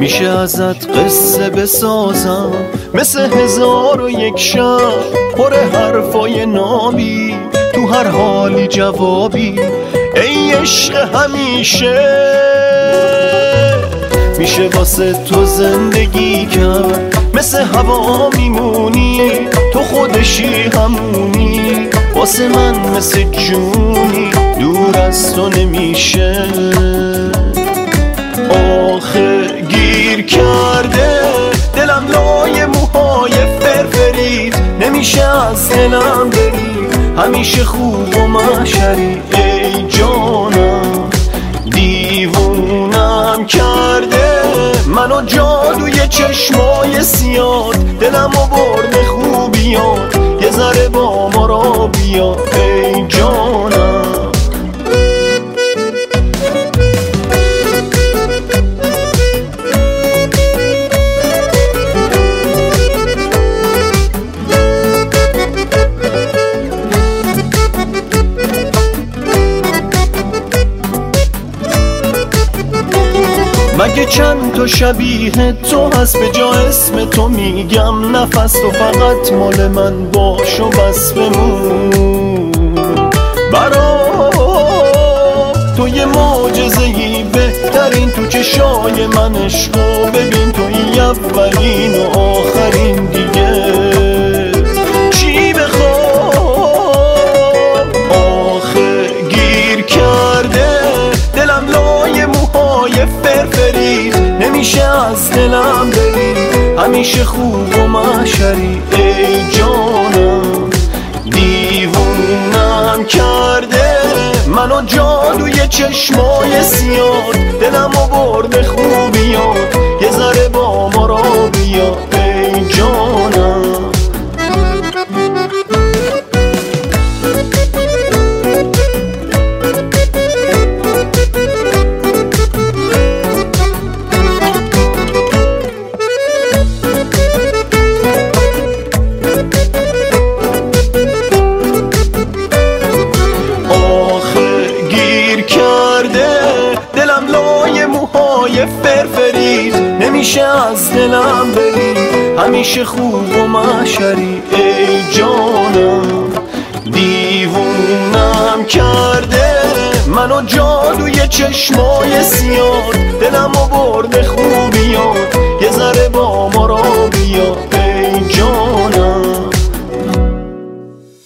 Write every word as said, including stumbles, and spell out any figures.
میشه ازت قصه بسازم مثل هزار و یک شب، پر حرفای نابی تو هر حالی جوابی، ای عشق همیشه. میشه واسه تو زندگی کرد، مثل هوا میمونی، تو خودشی همونی، واسه من مثل جونی، دور از تو نمیشه. آخه گیر کرده دلم لای موهای فرفریت، نمیشه از دلم بری، همیشه خوب و محشری. ای جانم دیوونم کرده منو جادوی چشمای سیاد، دلمو برده خوبیات، یه ذره با ما را بیا. ای جانم مگه چند تا شبیه تو هست، به جا اسم تو میگم نفس، تو فقط مال من باش و بس بمون. برا تو یه معجزه‌ای بهترین، تو چشای من عشقو ببین، توی اولین و آخرین دیگه چی بخوام. آخه گیر کرده دلم لای موهای فرفریت، نمیشه از دلم بری، همیشه خوب و محشری. ای جانم دیوونم کرده منو جادوی چشمای سیاد، دلمو برده خوبیات، یه ذره با ما را بیا. ای جانم فرفریت، نمیشه از دلم بری، همیشه خوب و محشری. ای جانم دیوونم کرده منو جادوی چشمای سیاد، دلمو برده خوب